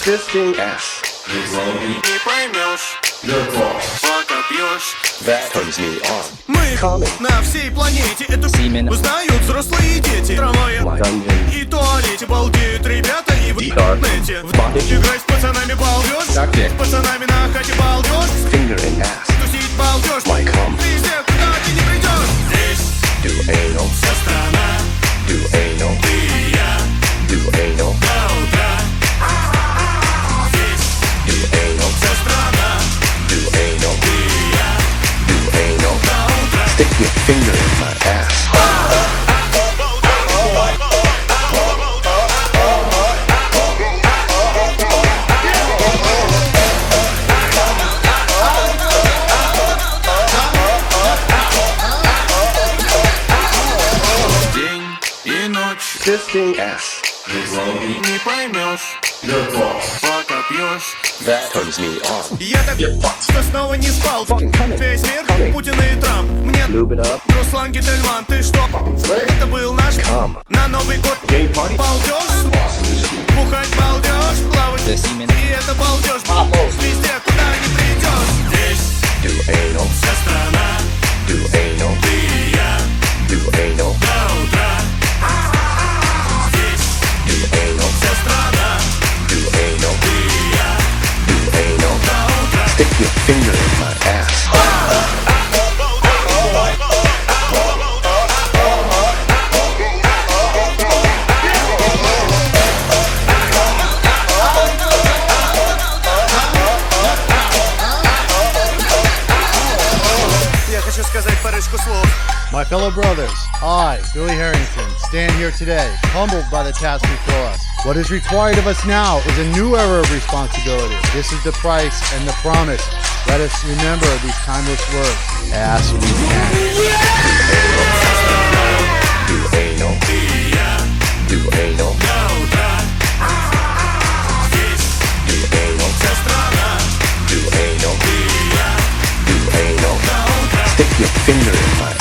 Fisting ass. Не поймешь, пока пьешь. That turns me on. Мы Coming. на всей планете это Semen. узнают взрослые дети. Трамвае Dungeon. и туалете балдеют ребята и в Dark. интернете. Bondage. Играть с пацанами балдеж, Tactic. с пацанами на хате балдеж, Finger in ass. тусить балдеж. My cum. Везде, куда ты не придешь. Здесь Do anal. вся страна, Do anal. ты и я Do anal. до утра. Здесь Do anal. вся страна, Do anal. ты и я Do anal. до утра. Stick your finger in my ass. День и ночь, Fisting ass. не поймешь, пока пьешь. That turns me on. Я так, что снова не спал. Fucking coming. Весь мир, Coming. Путин и Трамп. Мне Lube it up. Руслан Гительман, ты что? Это был наш Come. на Новый год. Gay party. Балдеж, бухать балдеж, плавать. The semen. И это балдеж. Везде, куда не придешь. Здесь Do anal. вся страна, Do anal. ты и я Do anal. до утра. Здесь Do anal. вся страна, Do anal. ты и я Do anal. до утра. Stick your finger in my ass. Я хочу сказать парочку слов. My fellow brothers, I, Billy Harrington, stand here today, humbled by the task before us. What is required of us now is a new era of responsibility. This is the price and the promise. Let us remember these timeless words. Ask we can. Do anal. Do anal. Do anal. Do anal. Do anal. Stick your finger in my